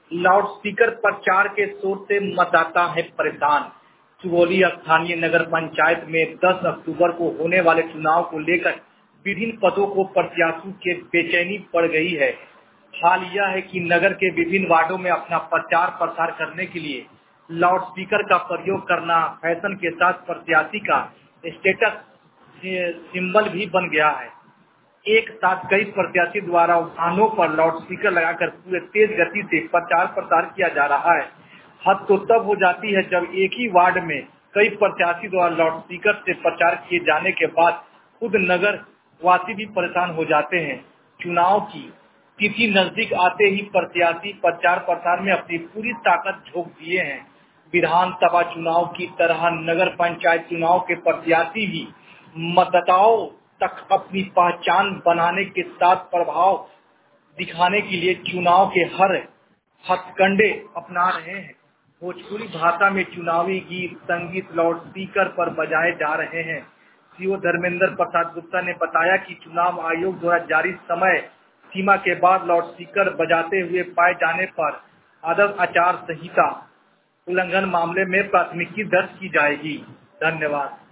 Loudspeaker प्रचार के शोर से मतदाता है परेशान। सुगौली स्थानीय नगर पंचायत में 10 अक्टूबर को होने वाले चुनाव को लेकर विभिन्न पदों को प्रत्याशियों के बेचैनी बढ़ गई है। हाल यह है कि नगर के विभिन्न वार्डों में अपना प्रचार प्रसार करने के लिए लाउडस्पीकर का प्रयोग करना फैशन के साथ प्रत्याशी का स्टेटस सिंबल भी बन गया है। एक साथ कई प्रत्याशी द्वारा वाहनों पर लाउडस्पीकर लगाकर पूरे तेज गति से प्रचार प्रसार किया जा रहा है। हद तो तब हो जाती है जब एक ही वार्ड में कई प्रत्याशी द्वारा लाउडस्पीकर से प्रचार किए जाने के बाद खुद नगर वासी भी परेशान हो जाते हैं। चुनाव की तिथि नजदीक आते ही प्रत्याशी प्रचार प्रसार में अपनी पूरी ताकत झोंक दिए हैं। विधानसभा चुनाव की तरह नगर पंचायत चुनाव के प्रत्याशी भी मतदाताओं तक अपनी पहचान बनाने के साथ प्रभाव दिखाने के लिए चुनाव के हर हथकंडे अपना रहे हैं। भोजपुरी भाषा में चुनावी गीत संगीत लाउडस्पीकर पर बजाए जा रहे हैं। सीओ धर्मेंद्र प्रसाद गुप्ता ने बताया कि चुनाव आयोग द्वारा जारी समय सीमा के बाद लाउडस्पीकर बजाते हुए पाए जाने पर आदर्श आचार संहिता उल्लंघन मामले में प्राथमिकी दर्ज की जाएगी। धन्यवाद।